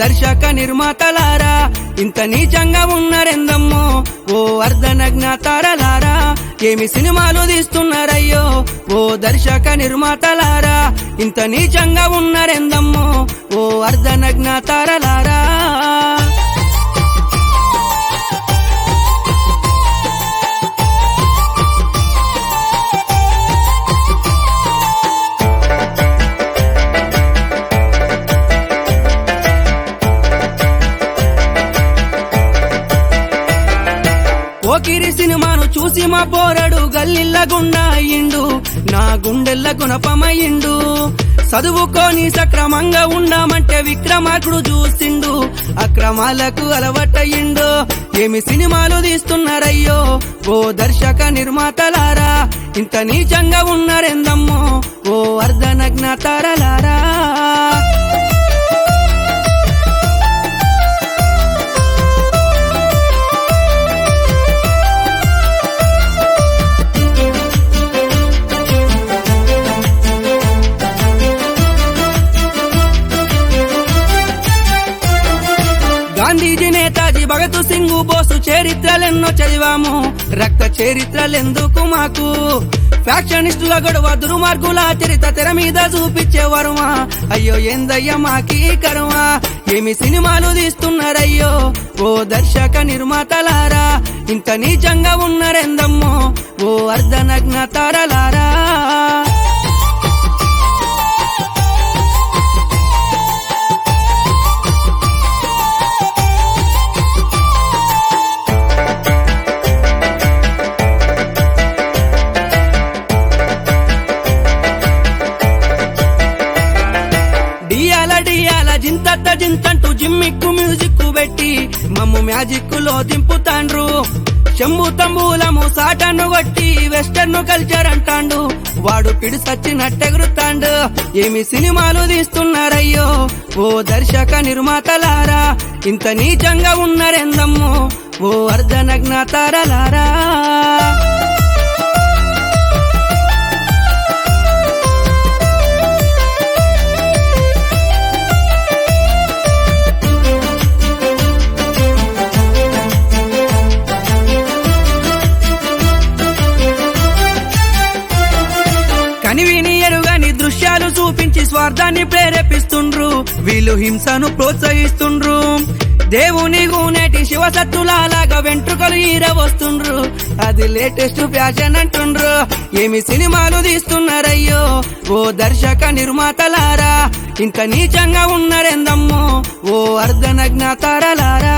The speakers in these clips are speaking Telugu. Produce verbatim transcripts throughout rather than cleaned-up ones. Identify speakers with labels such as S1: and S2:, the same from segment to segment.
S1: దర్శక నిర్మాతలారా ఇంత నీచంగా ఉన్నారెందమ్మో ఓ అర్ధనగ్న తారలారా ఏమి సినిమాలు తీస్తున్నారయ్యో ఓ దర్శక నిర్మాతలారా ఇంత నీచంగా ఉన్నారెందమ్మో ఓ అర్ధనగ్న తారలారా పోకిరి సినిమాను చూసి మా పోరడు గల్లిల్ల గుండా అయ్యిండు నా గుండెల్ల గుణపమయ్యిండు చదువుకొని సక్రమంగా ఉండామంటే విక్రమార్కుడు చూసిండు అక్రమాలకు అలవట్టయిండు ఏమి సినిమాలు తీస్తున్నారయ్యో ఓ దర్శక నిర్మాతలారా ఇంత నీచంగా ఉన్నారెందమ్మో ఓ అర్ధనగ్న తారలారా గాంధీజీ నేతాజీ భగత్ సింగ్ బోసు చరిత్రలెన్నో చదివాము రక్త చరిత్రలెందుకు మాకు ఫ్యాక్షనిస్టుల గొడవ దుర్మార్గుల చరిత్ర తెర మీద చూపించేవారుమా అయ్యో ఏందయ్యా మాకీ కరుమా ఏమి సినిమాలు తీస్తున్నారయ్యో ఓ దర్శక నిర్మాతలారా ఇంత నీచంగా ఉన్నారెందమ్మో ఓ అర్ధనగ్న తారలారా డియాల డియాల జింతత్త జింతంటూ జిమ్మిక్కు మ్యూజిక్ పెట్టి మమ్ము మ్యాజిక్ లో దింపుతాండ్రు చెంబు తంబూలము సాటను కొట్టి వెస్టర్న్ కల్చర్ అంటాండు వాడు పిడి సచ్చినట్టెగురుతాండు ఏమి సినిమాలు తీస్తున్నారయ్యో ఓ దర్శక నిర్మాతలారా ఇంత నీచంగా ఉన్నారెందమ్మో ఓ అర్ధనగ్న తారలారా కనివిని ఎరుగని దృశ్యాలు చూపించి స్వార్థాన్ని ప్రేరేపిస్తుండ్రు వీళ్ళు హింసను ప్రోత్సహిస్తుండ్రు దేవుని గూనేటి శివసత్తులాగా వెంట్రుకలు ఈరవస్తుండ్రు అది లేటెస్ట్ ఫ్యాషన్ అంటుండ్రు ఏమి సినిమాలు తీస్తున్నారయ్యో ఓ దర్శక నిర్మాతలారా ఇంత నీచంగా ఉన్నారెందమ్మో ఓ అర్ధనగ్న తారలారా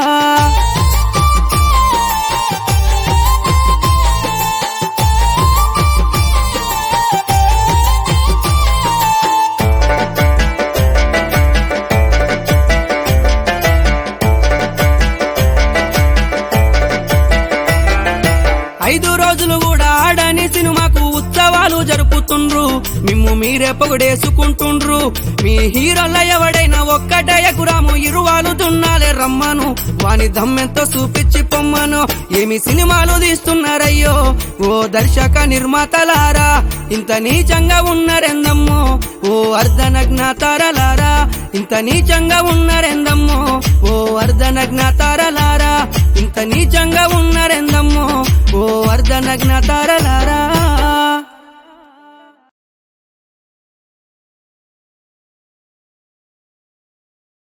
S1: ఐదు రోజులు కూడా ఆడని సినిమాకు ఉత్సవాలు జరుపుతుండ్రు మిమ్ము మీరే పొగడేసుకుంటుండ్రు మీ హీరోల ఎవడైనా ఒక్కటే ఎకురాము ఇరువాలు దున్నాలే రమ్మను వాని దమ్మెంతో చూపించి పొమ్మను ఏమి సినిమాలు తీస్తున్నారయ్యో ఓ దర్శక నిర్మాతలారా ఇంత నీచంగా ఉన్నారెందమ్మో ఓ అర్ధనగ్న తారలారా ఇంత నీచంగా ఉన్నారెందమ్మో ఓ అర్ధనగ్న తారలారా ఇంత నీచంగా ఉన్నారెందమ్మో ఓ అర్ధనగ్న తారలారా